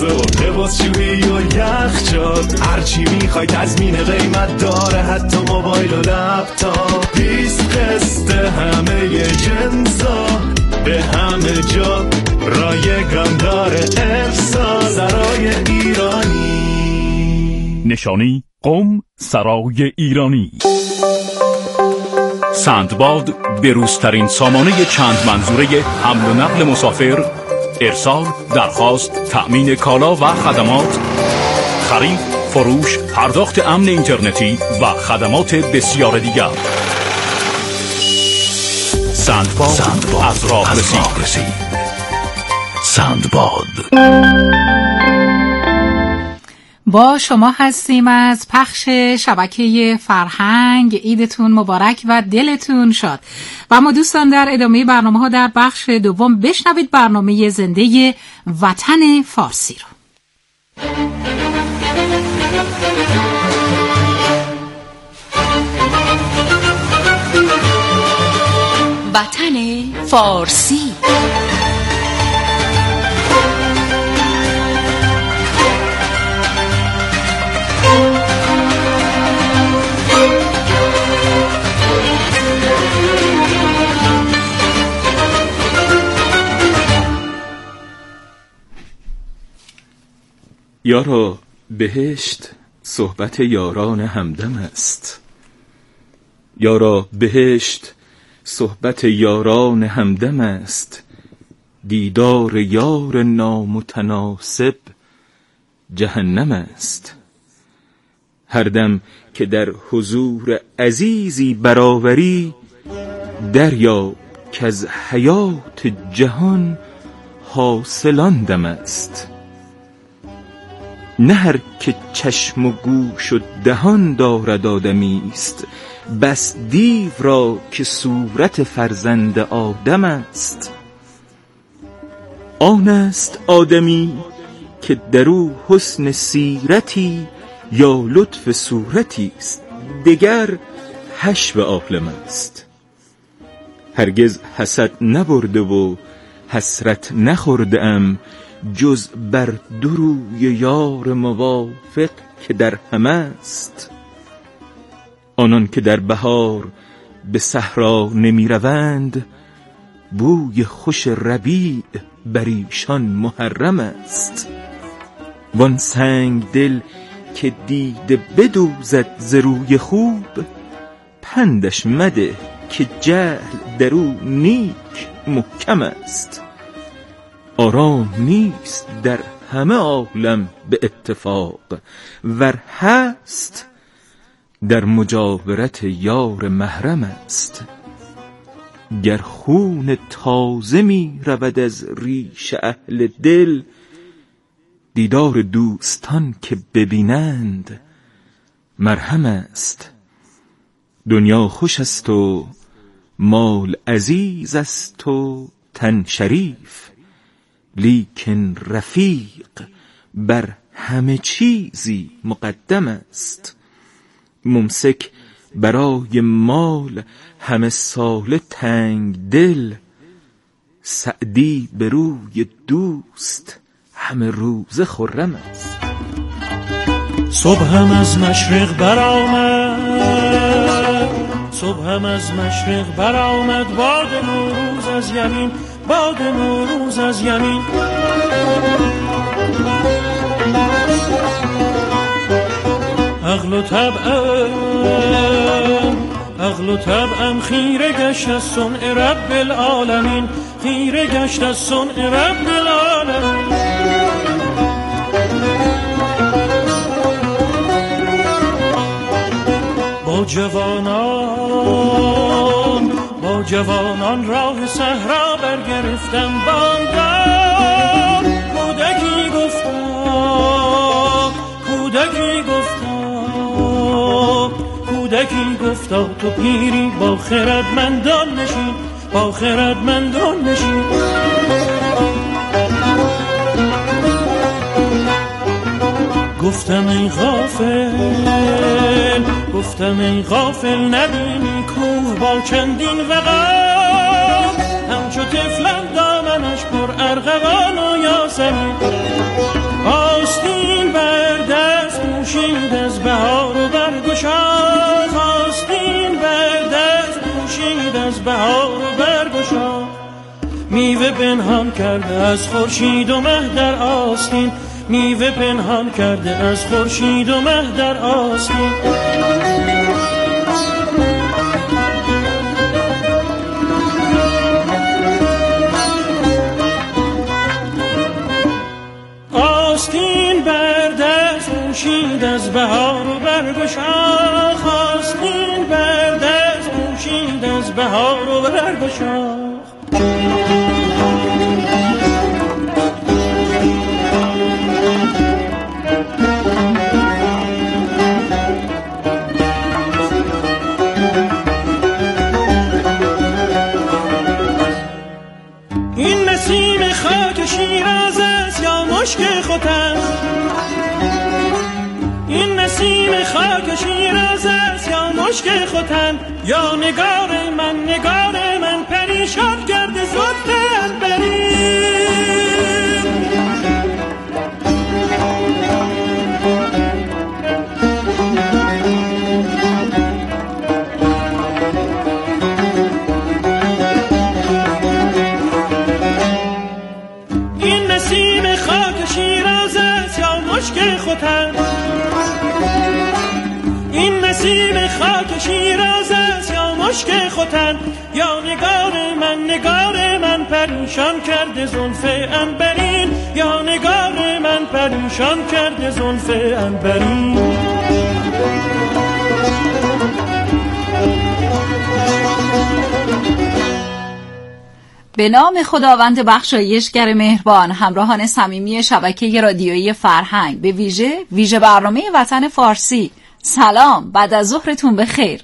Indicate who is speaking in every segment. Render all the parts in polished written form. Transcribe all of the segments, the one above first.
Speaker 1: و لباسشویی و یخچال، هرچی میخوای تضمین قیمت داره، حتی موبایل و لپتاپ. 20 قسط همه جنسا به همه جا رایگان داره. ارسال سرای ایرانی.
Speaker 2: نشانی قم سرای ایرانی. سندباد بروزترین سامانه چند منظوره حمل و نقل مسافر، ارسال، درخواست، تأمین کالا و خدمات، خرید، فروش، پرداخت امن اینترنتی و خدمات بسیار دیگر. سندباد از راه رسید. سندباد
Speaker 3: با شما هستیم از پخش شبکه فرهنگ. عیدتون مبارک و دلتون شاد. و ما دوستان در ادامه برنامه ها در بخش دوم بشنوید برنامه زنده وطن فارسی رو.
Speaker 4: وطن فارسی.
Speaker 5: یارا بهشت صحبت یاران همدم است. یارا بهشت صحبت یاران همدم است. دیدار یار نامتناسب جهنم است. هر دم که در حضور عزیزی برآوری، دریاب که از حیات جهان حاصلان دم است. نه هر که چشم و گوش و دهان دارد آدمی است، بس دیو را که صورت فرزند آدم است. آن است آدمی که در او حسن سیرتی یا لطف صورتی است، دگر حشو عالم است. هرگز حسد نبرده و حسرت نخورده ام، جز بر دو روی یار موافق که در همه است. آنان که در بهار به صحرا نمی روند، بوی خوش ربیع بر ایشان محرم است. وان سنگ دل که دیده بدوزد ز روی خوب، پندش مده که جهل در او نیک محکم است. آرام نیست در همه عالم به اتفاق، ور هست در مجاورت یار محرم است. گر خون تازه می رود از ریش اهل دل، دیدار دوستان که ببینند مرهم است. دنیا خوش است و مال عزیز است و تن شریف، لیکن رفیق بر همه چیزی مقدم است. ممسک برای مال همه ساله تنگ دل، سعدی به روی دوست همه روزه خرم است.
Speaker 6: صبحم از مشرق برآمد، صبحم از مشرق برآمد، باد نوروز از یمین، باد نوروز از یمین. عقل و طبعم خیره گشت از صنع رب العالمین، خیره گشت از صنع رب العالمین. با جوانان راه صحرا برگرفتم، بامداد کودکی گفتا تو پیری با خردمندان نشین، با خردمندان نشین. گفتم ای غافل نبینی کوه با چندین وقار، همچو طفلان دامنش پر ارغوان و یاسمین. میوه پنهان کرده از خورشید و مه در آستین، میوه پنهان کرده از خورشید و مه در آستین. آستین بر دست پوشید از بهار و برگ و شاخ، آستین بر دست پوشید از بهار و برگ و شاخ. این نسیم خاک شیراز است یا مشک ختن، این نسیم خاک شیراز است یا مشک ختن، یا نگار من پریشان کرده زلف عنبرین. این نسیم خاک شیراز است یا مشک ختن، این نسیم خاک شیراز است یا مشک ختن، یا نگار من پریشان کرده زلف عنبرین، یا نگار من پریشان کرده زلف عنبرین.
Speaker 4: به نام خداوند بخشایشگر مهربان. همراهان صمیمی شبکه رادیویی فرهنگ، به ویژه برنامه وطن فارسی، سلام، بعد از ظهرتون بخیر.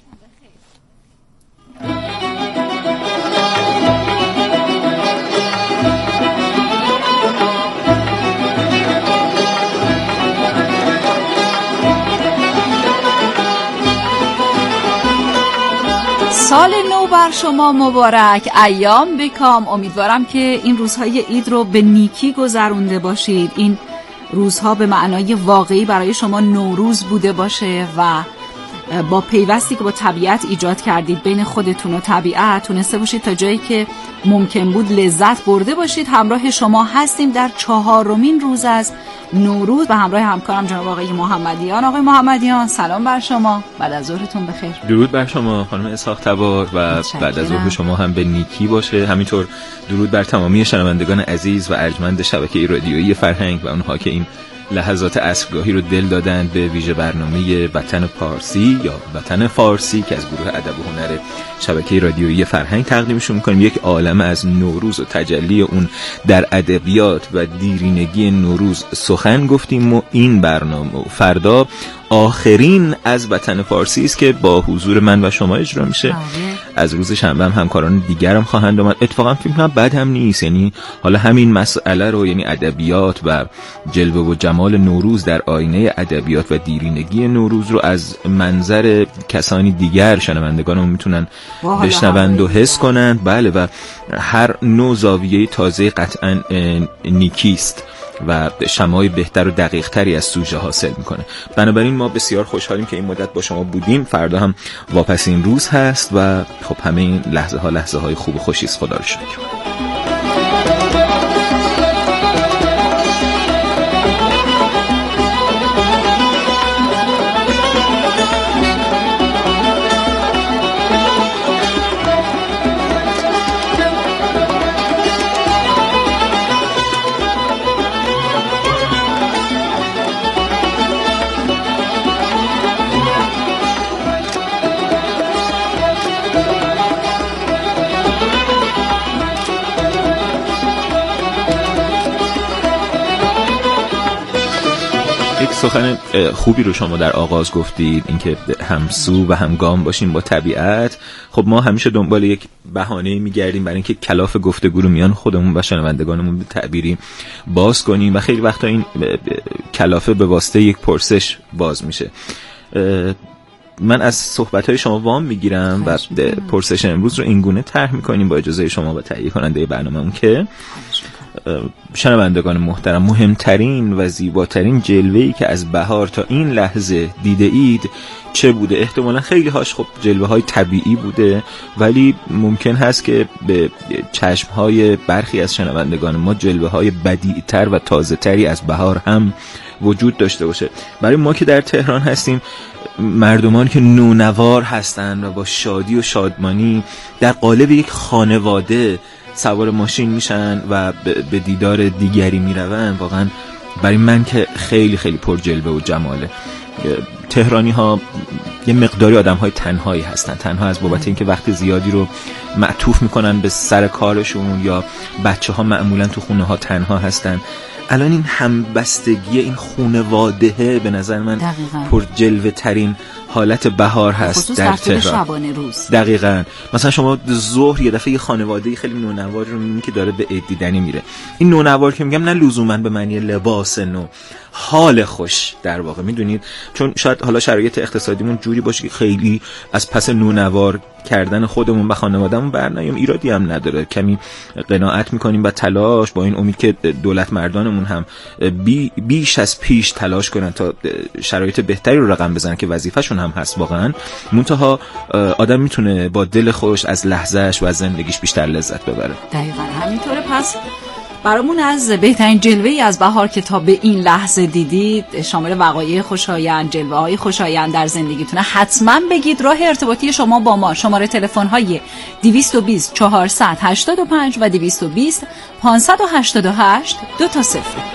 Speaker 4: سال نو بر شما مبارک، ایام بکام. امیدوارم که این روزهای عید رو به نیکی گذرونده باشید. این روزها به معنای واقعی برای شما نوروز بوده باشه و با پیوستی که با طبیعت ایجاد کردید بین خودتون و طبیعت تونسته باشید تا جایی که ممکن بود لذت برده باشید. همراه شما هستیم در 4مین روز از نوروز و همراه همکارم جناب آقای محمدیان. آقای محمدیان سلام بر شما، بعد از ظهرتون بخیر.
Speaker 5: درود بر شما خانم اسحاق تبار و بعد از ظهر شما هم به نیکی باشه. همینطور درود بر تمامی شنوندگان عزیز و ارجمند شبکه رادیویی فرهنگ و اونها که این لحظات عصرگاهی رو دل دادن به ویژه برنامه وطن پارسی یا وطن فارسی که از گروه ادب و هنر شبکه رادیویی فرهنگ تقدیمشون می‌کنیم. یک عالمه از نوروز و تجلی اون در ادبیات و دیرینگی نوروز سخن گفتیم و این برنامه و فردا آخرین از وطن فارسی است که با حضور من و شما اجرا میشه. از روز شنبه هم همکاران دیگرم خواهند اومد. اتفاقا فکر کنم بد هم نیست، یعنی حالا همین مسئله رو، یعنی ادبیات و جلوه و جمال نوروز در آینه ادبیات و دیرینگی نوروز رو از منظر کسانی دیگر شنوندگانمون میتونن بشنوند و حس کنند. بله، و هر نوع زاویه تازه قطعا نیکیست و شمای بهتر و دقیق تری از سوژه حاصل میکنه. بنابراین ما بسیار خوشحالیم که این مدت با شما بودیم. فردا هم واپسین روز هست و خب همه این لحظه های خوب و خوشی است. خدا رو شکر. سخن خوبی رو شما در آغاز گفتید، اینکه همسو و همگام باشیم با طبیعت. خب ما همیشه دنبال یک بهانه میگردیم برای اینکه کلاف گفتگو رو میان خودمون و شنوندگانمون به تعبیری باز کنیم و خیلی وقتا این کلافه به واسطه یک پرسش باز میشه. من از صحبت‌های شما وام میگیرم و پرسش امروز رو اینگونه طرح میکنیم با اجازه شما و تهیه کننده برنامه‌مون که شنوندگان محترم، مهمترین و زیباترین جلوه‌ای که از بهار تا این لحظه دیده اید چه بوده؟ احتمالا خیلی هاش خب جلوه های طبیعی بوده، ولی ممکن هست که به چشم های برخی از شنوندگان ما جلوه های بدیع‌تر و تازه تری از بهار هم وجود داشته باشه. برای ما که در تهران هستیم، مردمان که نونوار هستن و با شادی و شادمانی در قالب یک خانواده سوار ماشین میشن و به دیدار دیگری میرون، واقعا برای من که خیلی خیلی پر جلوه و جماله. تهرانی ها یه مقداری آدم های تنهایی هستن، تنها از بابت اینکه وقت زیادی رو معطوف میکنن به سر کارشون، یا بچه ها معمولا تو خونه ها تنها هستن. الان این همبستگی، این خانواده به نظر من پر جلوه ترین حالت بهار هست در تهران.
Speaker 4: شبانه روز
Speaker 5: دقیقاً. مثلا شما ظهر یه دفعه یه خانواده خیلی نونوار رو میبینید که داره به عید دیدنی میره. این نونوار که میگم نه لزوما به معنی لباس نو، حال خوش در واقع، میدونید، چون شاید حالا شرایط اقتصادیمون جوری باشه که خیلی از پس نونوار کردن خودمون و خانوادهمون برنیام، ایرادی هم نداره، کمی قناعت میکنیم و تلاش با این امید که دولت مردانمون هم بیش از پیش تلاش کنن تا شرایط بهتری رو رقم بزنن که وظیفه‌شون هم هست واقعا. منتها آدم میتونه با دل خوش از لحظهش و از زندگیش بیشتر لذت ببره.
Speaker 4: دقیقاً همینطوره. پس برامون از بهترین جلوه‌ای از بهار که تا به این لحظه دیدید، شامل وقایع خوشایند، جلوه‌های خوشایند در زندگیتونه، حتما بگید. راه ارتباطی شما با ما شماره تلفن‌های 220 485 و 220 588 2-0.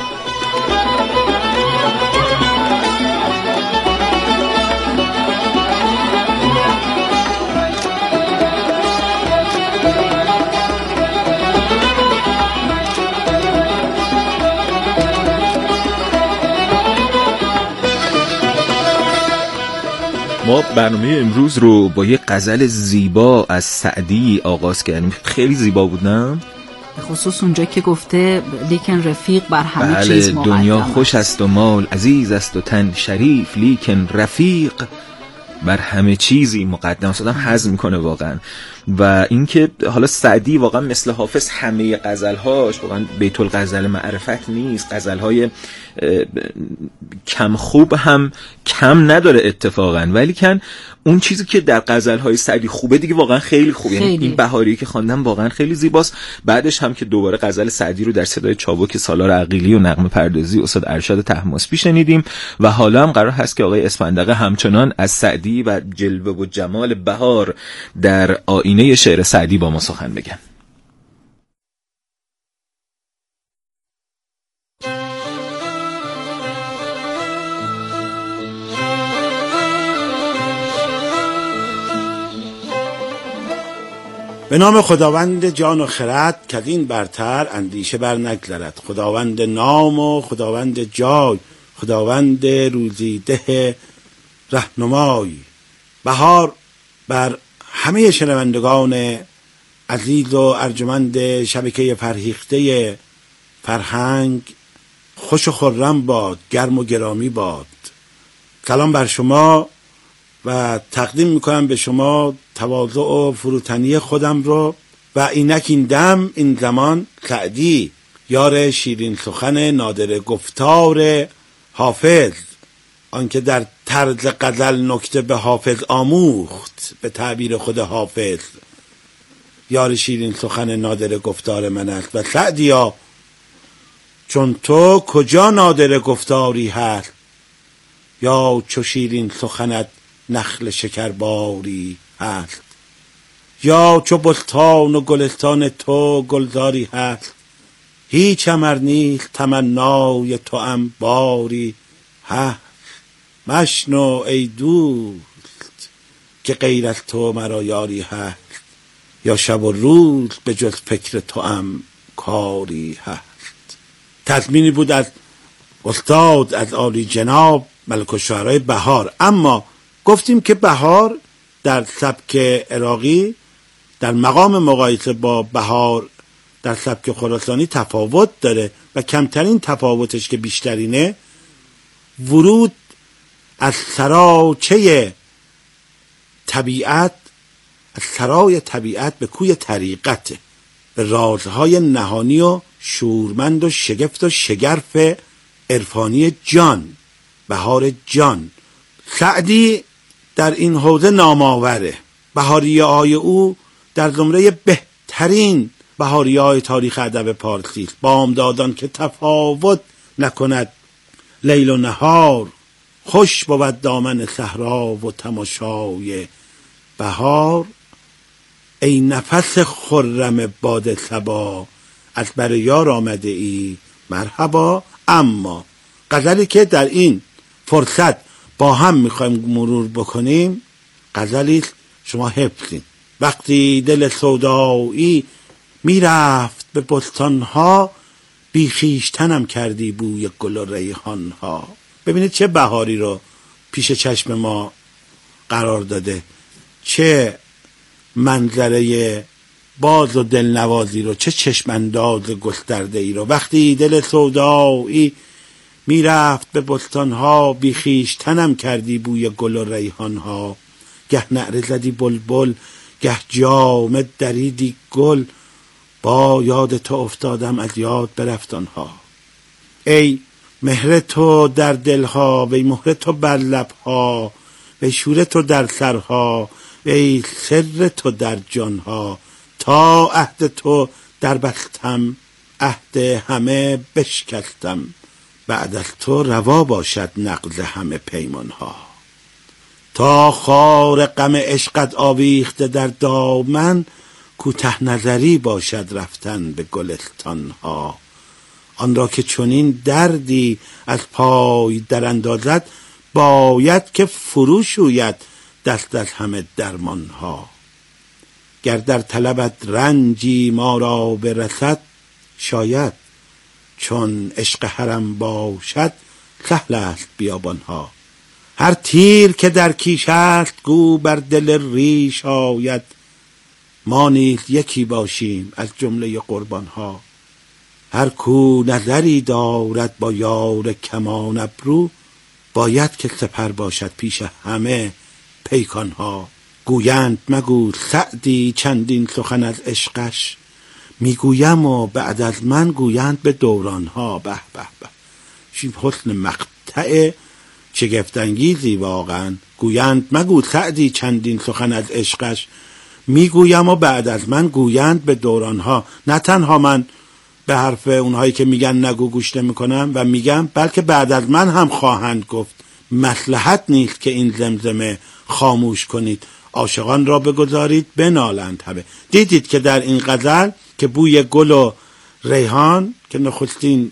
Speaker 5: ما برنامه امروز رو با یه غزل زیبا از سعدی آغاز کردیم. خیلی زیبا بود نه؟
Speaker 4: خصوص اونجا که گفته لیکن رفیق بر همه چیز مقدم.
Speaker 5: دنیا خوش است و مال عزیز است و تن شریف، لیکن رفیق بر همه چیزی مقدم. آدم هضم میکنه واقعا. و اینکه حالا سعدی واقعا مثل حافظ همه غزلهاش واقعا بیت الغزل معرفت نیست، غزلهای کم خوب هم کم نداره اتفاقا، ولی کن اون چیزی که در غزلهای سعدی خوبه دیگه واقعا خیلی خوبه. یعنی این بهاری که خواندم واقعا خیلی زیباست. بعدش هم که دوباره غزل سعدی رو در صدای چابک سالار عقیلی و نغمه پردازی استاد ارشد طهماسبی شنیدیم و حالا هم قرار هست که آقای اسفندقه همچنان از سعدی و جلوه و جمال بهار در آینه شعر سعدی با ما سخن بگن.
Speaker 7: به نام خداوند جان و خرد که این برتر اندیشه بر نگذرد. خداوند نام و خداوند جای، خداوند روزیده رهنمای. بهار بر همه شنوندگان عزیز و ارجمند شبکه فرهیخته فرهنگ خوش و خرم باد، گرم و گرامی باد. سلام بر شما و تقدیم میکنم به شما تواضع و فروتنی خودم رو و اینک این دم این زمان سعدی، یار شیرین سخن نادر گفتار حافظ، آنکه در طرز غزل نکته به حافظ آموخت، به تعبیر خود حافظ یار شیرین سخن نادر گفتار من است. و سعدیا چون تو کجا نادر گفتاری هست، یا چو شیرین سخنت نخل شکرباری هست، یا چو بستان و گلستان تو گلزاری هست، هیچ امر نیست تمنای تو ام باری هست. مشنو ای دوست که غیر از تو مرا یاری هست، یا شب و روز به جز فکر تو ام کاری هست. تضمینی بود از استاد از عالی جناب ملک الشعرای بهار. اما گفتیم که بهار در سبک عراقی در مقام مقایسه با بهار در سبک خراسانی تفاوت داره و کمترین تفاوتش که بیشترینه ورود از سراچه طبیعت، از سرای طبیعت به کوی طریقته. به رازهای نهانی و شورمند و شگفت و شگرف عرفانی جان، بهار جان. سعدی در این حوزه نامآوره. بهاریه‌های او در زمره بهترین بهاریه‌های تاریخ ادب پارسی است. بامدادان که تفاوت نکند لیل و نهار، خوش بود دامن صحرا و تماشای بهار. ای نفس خرم باد صبا، از بر یار آمده ای مرحبا. اما غزلی که در این فرصت با هم میخوایم مرور بکنیم، غزلی شما حفظین. وقتی دل سودایی میرفت به بستانها، بی خویشتنم کردی بوی گل و ریحانها. ببینید چه بهاری رو پیش چشم ما قرار داده، چه منظره باز و دلنوازی رو، چه چشم انداز گسترده ای رو. وقتی دل سودایی میرفت به بستانها، بی خویشتنم کردی بوی گل و ریحانها. گه نعره زدی بلبل، گه جامه دریدی گل، با یاد تو افتادم از یاد برفت آنها. ای مهر تو در دلها، وی مهر تو بر لبها، وی شور تو در سرها، ای سر تو در جانها. تا عهد تو در بستم، عهد همه بشکستم، بعد از تو روا باشد نقض همه پیمانها. تا خار غم عشقت آویخته در دامن، کوته نظری باشد رفتن به گلستانها. آن را که چنین دردی از پای در اندازد، باید که فرو شوید دست از همه درمانها. گر در طلبت رنجی ما را برسد، شاید چون عشق حرم باشد سهل است بیابانها. هر تیر که در کیش است گو بر دل ریش آید، ما نیز یکی باشیم از جمله قربانها. هر کو نظری دارد با یار کمان ابرو، باید که سپر باشد پیش همه پیکانها. گویند مگو سعدی چندین سخن از عشقش، میگویم و بعد از من گویند به دورانها. به به به، این حسن مقطع شگفت‌انگیزی واقعا. گویند مگو سعدی چندین سخن از عشقش، میگویم و بعد از من گویند به دورانها. نه تنها من به حرف اونهایی که میگن نگو گوش نمیکنم و میگم، بلکه بعد از من هم خواهند گفت. مصلحت نیست که این زمزمه خاموش کنید، عاشقان را بگذارید بنالند همه. دیدید که در این غزل که بوی گل و ریحان که نخستین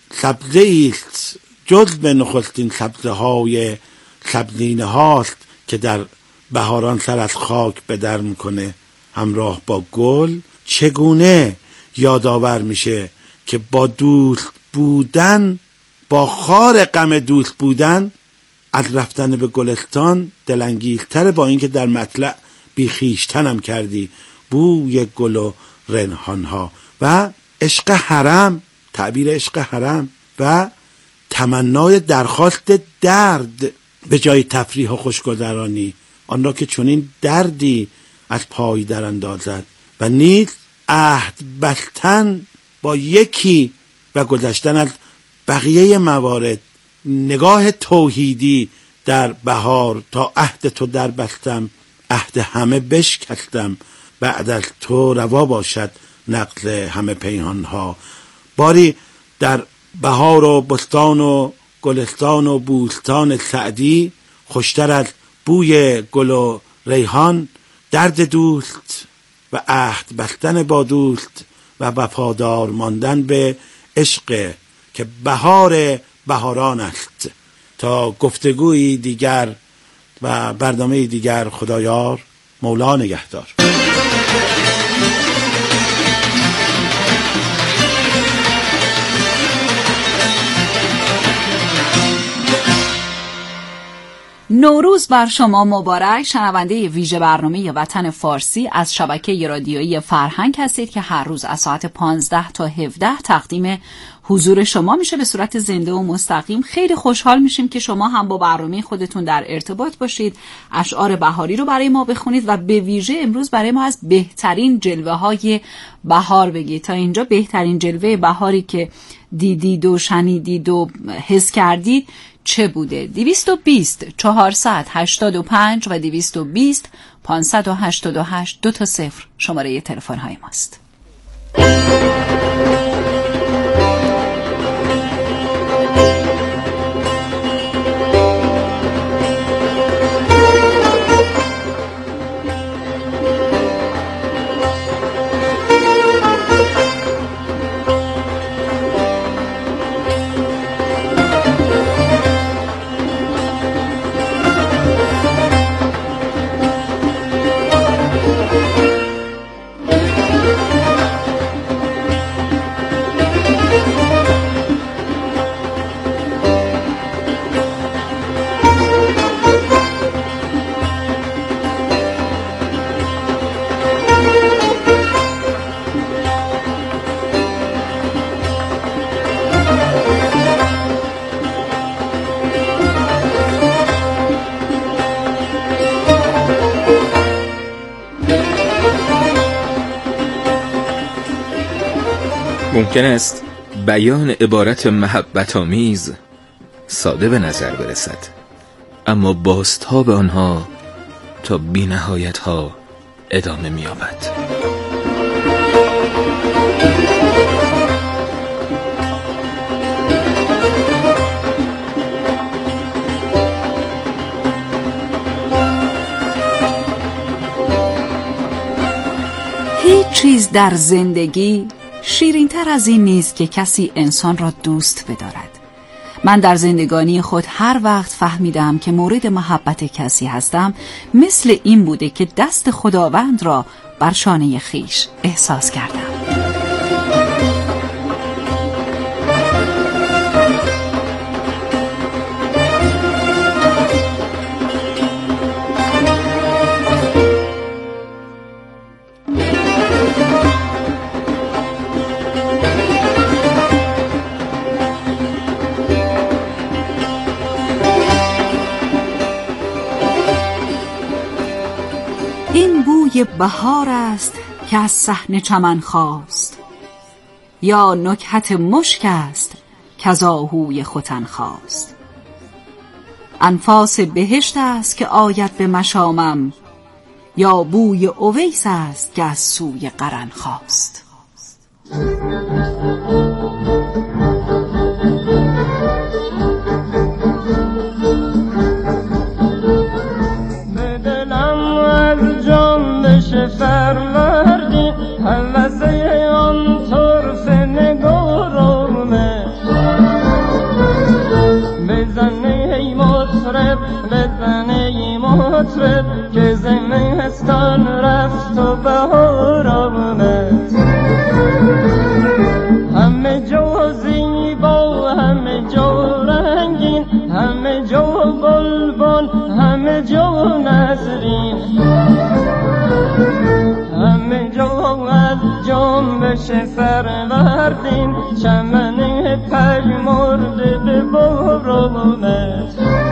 Speaker 7: سبزه است جز به نخستین سبزه های سبزینه هاست که در بهاران سر از خاک به در میکنه همراه با گل، چگونه یادآور میشه که با دوست بودن، با خار غم دوست بودن، از رفتن به گلستان دلانگیزتره، با اینکه در مطلع بی خویشتنم کردی بوی گل و ریحانها. و عشق حرم، تعبیر عشق حرم و تمنای درخواست درد به جای تفریح و خوشگذرانی، آن را که چنین دردی از پای در اندازد. و نیز عهد بستن با یکی و گذشتن از بقیه موارد. نگاه توحیدی در بهار، تا عهد تو در بستم، عهد همه بشکستم، بعد از تو روا باشد نقض همه پیمانها. باری در بهار و بستان و گلستان و بوستان سعدی خوشتر از بوی گل و ریحان درد دوست و عهد بستن با دوست و وفادار ماندن به عشق که بهار بهاران است. تا گفتگویی دیگر و برنامه دیگر، خدایار مولا نگهدار.
Speaker 4: نوروز بر شما مبارک. شنونده ویژه برنامه وطن فارسی از شبکه رادیویی فرهنگ هستید که هر روز از ساعت 15 تا 17 تقدیم حضور شما میشه به صورت زنده و مستقیم. خیلی خوشحال میشیم که شما هم با برنامه خودتون در ارتباط باشید، اشعار بهاری رو برای ما بخونید و به ویژه امروز برای ما از بهترین جلوه های بهار بگید. تا اینجا بهترین جلوه بهاری که دیدید و شنیدید و حس کردید چه بوده؟ 220 485 و 220 588 2 تا 0 شماره تلفن های ماست.
Speaker 5: ممکن است بیان عبارت محبت آمیز ساده به نظر برسد، اما بازتاب آنها تا بی نهایت ها ادامه می یابد.
Speaker 4: هیچ چیز در زندگی شیرین تر از این نیست که کسی انسان را دوست بدارد. من در زندگانی خود هر وقت فهمیدم که مورد محبت کسی هستم، مثل این بوده که دست خداوند را بر شانه خیش احساس کردم. بهار است که از صحن چمن خاست، یا نکهت مشک است که از آهوی ختن خاست. انفاس بهشت است که آید به مشامم، یا بوی اویس است که از سوی قرن خاست.
Speaker 6: فروردی حوزه آن طرف نگارمه، بزنه ای مطرب بزنه ای مطرب که زمستان رفت و بهار آمد. همه جا زیبا همه جا رنگین، همه جا بلبل همه جا نسرین، همه جا از جنبش فروردین چمن پژمرده به بار آمد.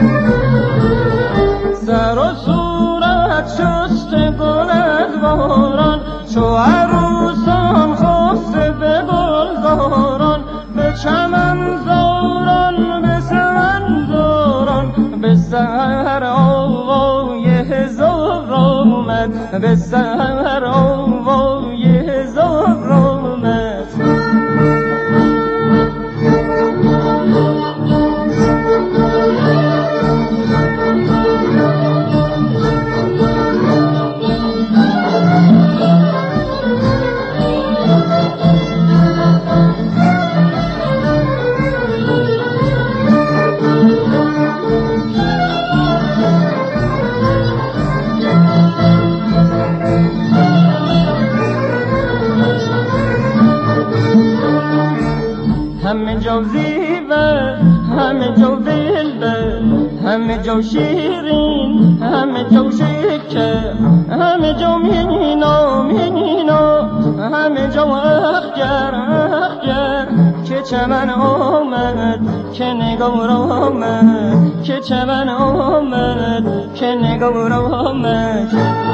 Speaker 6: سر و صورت شسته گل از باران، چو عروسان خفته به گلزاران، به چمن زاران به سمن زاران، به سحر آوای هزار آمد، به سحر آوای هزار آمد. همه جا زیبه همه جا دلبه، همه جو شیرین همه جو شکر همه جو مینا همه جو اخگر که چمن آمد که نگار آمد که چمن آمد که نگار آمد.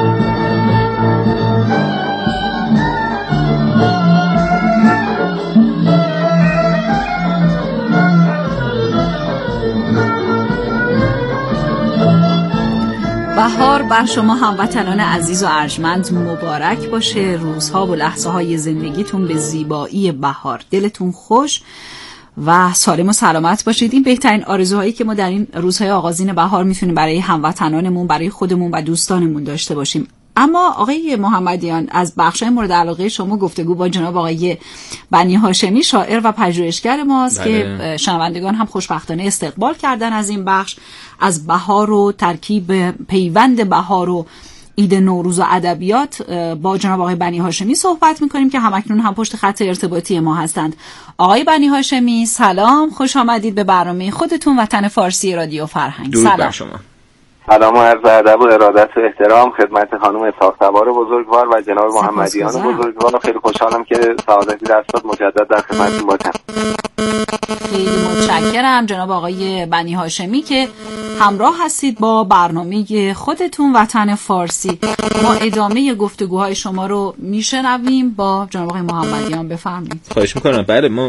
Speaker 4: بهار بر شما هموطنان عزیز و ارجمند مبارک باشه. روزها و لحظه های زندگیتون به زیبایی بهار. دلتون خوش و سالم و سلامت باشید. این بهترین آرزوهایی که ما در این روزهای آغازین بهار میتونیم برای هموطنانمون، برای خودمون و دوستانمون داشته باشیم. اما آقای محمدیان، از بخشای مورد علاقه شما گفتگو با جناب آقای بنی هاشمی شاعر و پژوهشگر ماست که شنوندگان هم خوشبختانه استقبال کردن از این بخش، از بهار و ترکیب پیوند بهار و عید نوروز و ادبیات با جناب آقای بنی هاشمی صحبت می‌کنیم که همکنون هم پشت خط ارتباطی ما هستند. آقای بنی هاشمی سلام، خوش آمدید به برنامه خودتون وطن فارسی رادیو فرهنگ.
Speaker 5: سلام بر شما.
Speaker 8: سلام و عرض ادب و ارادت و احترام خدمت خانم اسحاق تبار بزرگوار و جناب محمدیان بزرگوار. خیلی خوشحالم که سعادتی دست داد مجدد در خدمتتون باشم.
Speaker 4: خیلی متشکرم جناب آقای بنی هاشمی که همراه هستید با برنامه خودتون وطن فارسی. ما ادامه گفتگوهای شما رو میشنویم با جناب آقای محمدیان. بفرمایید.
Speaker 5: خواهش میکنم. بله، ما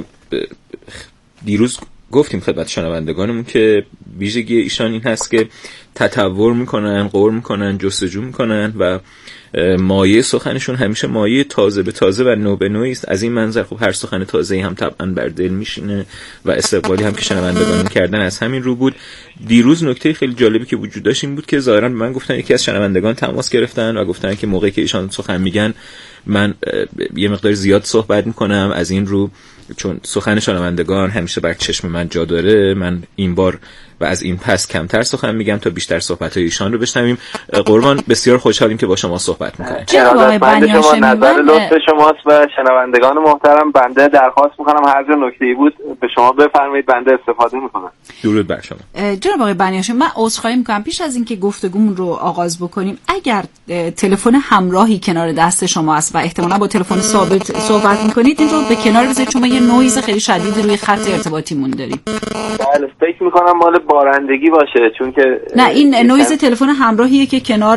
Speaker 5: دیروز گفتیم خدمت شنوندگانمون که ویژگی ایشان این هست که تطور میکنن، غور میکنن، جستجو میکنن و مایه سخنشون همیشه مایه تازه به تازه و نو به نوعی است. از این منظر خب هر سخن تازه‌ای هم طبعا بر دل میشینه و استقبالی هم که شنوندگان کردن از همین رو بود. دیروز نکته خیلی جالبی که وجود داشت این بود که ظاهرا به من گفتن یکی از شنوندگان تماس گرفتن و گفتن که موقعی که ایشان سخن میگن من یه مقدار زیاد صحبت میکنم، از این رو چون سخن شنوندگان همیشه بر چشم من جا داره، من این بار و از این پس کمتر سخن میگم تا بیشتر صحبت‌های ایشان رو بشنویم. قربان، بسیار خوشحالیم که با شما صحبت می‌کنیم.
Speaker 8: ارادتمند شما، نظر لطف شماست و شنوندگان محترم. بنده درخواست می‌کنم هر جا نکته‌ای بود به شما بفرمایید، بنده استفاده می‌کنم.
Speaker 5: درود بر شما.
Speaker 4: جناب آقای بنی هاشمی، من عذرخواهی می‌کنم پیش از اینکه گفتگومون رو آغاز بکنیم، اگر تلفن همراهی کنار دست شما است و احتمالاً با تلفن ثابت صحبت می‌کنید، این رو به کنار بذارید چون ما یه نویز خیلی شدید روی خط ارتباطیمون داریم.
Speaker 8: بله، فکر می‌کنم مال بارندگی باشه، چون که
Speaker 4: نه این نویز تلفن همراهیه که کنار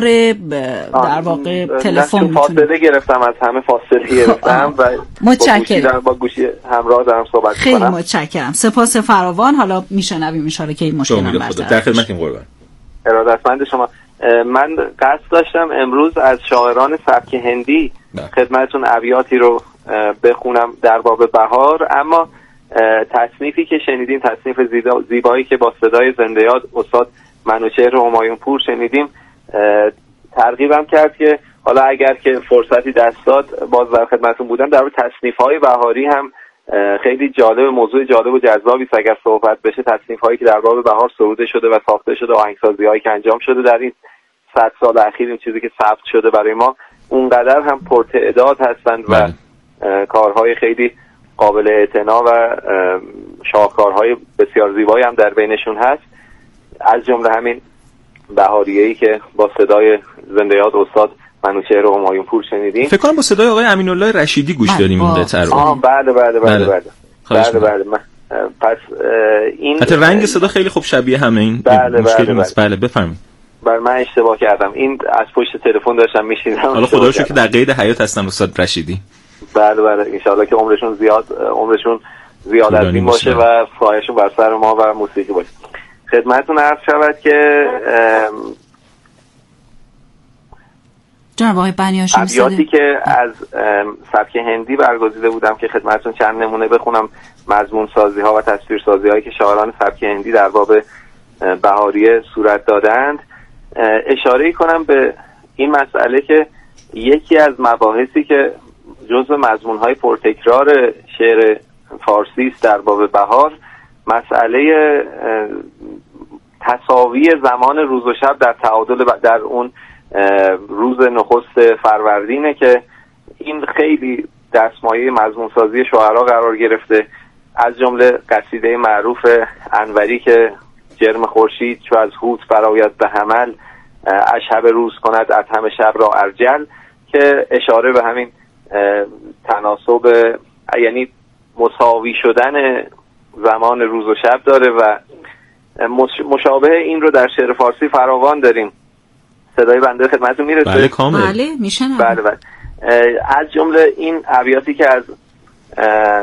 Speaker 4: در واقع تلفن
Speaker 8: فاصله گرفتم، از همه فاصله گرفتم و
Speaker 4: متشکرم.
Speaker 8: با گوشی همراه دارم صحبت
Speaker 4: خیلی
Speaker 8: می‌کنم.
Speaker 4: خیلی متشکرم، سپاس فراوان. حالا میشنویم ان شاءالله که این مشکل هم
Speaker 5: در خدمتیم. قربان،
Speaker 8: ارادتمند شما. من قصد داشتم امروز از شاعران سبک هندی خدمتتون ابیاتی رو بخونم در باب بهار، اما تصنیفی که شنیدیم، تصنیف زیبایی که با صدای زنده یاد استاد منوچهر همایون پور شنیدیم، ترغیبم کرد که حالا اگر که فرصتی دست داد باز در خدمتتون بودم در تصنیف‌های بهاری هم خیلی جالب، موضوع جالب و جذابی است اگر صحبت بشه. تصنیف‌هایی که در باب بهار سروده شده و ساخته شده، آهنگسازی‌هایی که انجام شده در این 100 سال اخیر، این چیزی که ثبت شده برای ما اونقدر هم پرتعداد هستند و کارهای خیلی قابل اعتنا و شاهکارهای بسیار زیبایی هم در بینشون هست، از جمله همین بهاریه‌ای که با صدای زنده یاد استاد منوچهر همایون پور شنیدیم.
Speaker 5: فکر کنم با صدای آقای امین‌الله رشیدی گوش دادیم این قطعه رو.
Speaker 8: بله. پس این
Speaker 5: حتی رنگ صدا خیلی خوب شبیه همه این مشکلی نیست. بله بفرمایید.
Speaker 8: بر من اشتباه کردم، این از پشت تلفن داشتم میشیدم.
Speaker 5: حالا خدا رو شکر که در قید حیات هستن استاد رشیدی.
Speaker 8: بله ان شاءالله که عمرشون زیاد از این باشه و سایه‌شون بر سر ما و موسیقی باشه. خدمتتون عرض شود که
Speaker 4: جناب آقای بنی هاشمی
Speaker 8: ابیاتی که از سبک هندی برگزیده بودم که خدمتتون چند نمونه بخونم، مضمون سازی ها و تصویر سازی هایی که شاعران سبک هندی در باب بهاریه صورت دادند. اشاره کنم به این مسئله که یکی از مباحثی که جزو مضمون های پرتکرار شعر فارسی است در باب بهار، مسئله تساوی زمان روز و شب در تعادل در اون روز نخست فروردینه که این خیلی دستمایه مضمون سازی شاعرها قرار گرفته، از جمله قصیده معروف انوری که جرم خورشید چو از هوت برآید به حمل، از شب روز کند از همه شب را ارجل، که اشاره به همین تناسب یعنی مساوی شدن زمان روز و شب داره و مشابه این رو در شعر فارسی فراوان داریم. صدای بنده خدمتتون میرسه؟
Speaker 5: بله کامل.
Speaker 4: بله میشنم.
Speaker 8: بله. از جمله این ابیاتی که از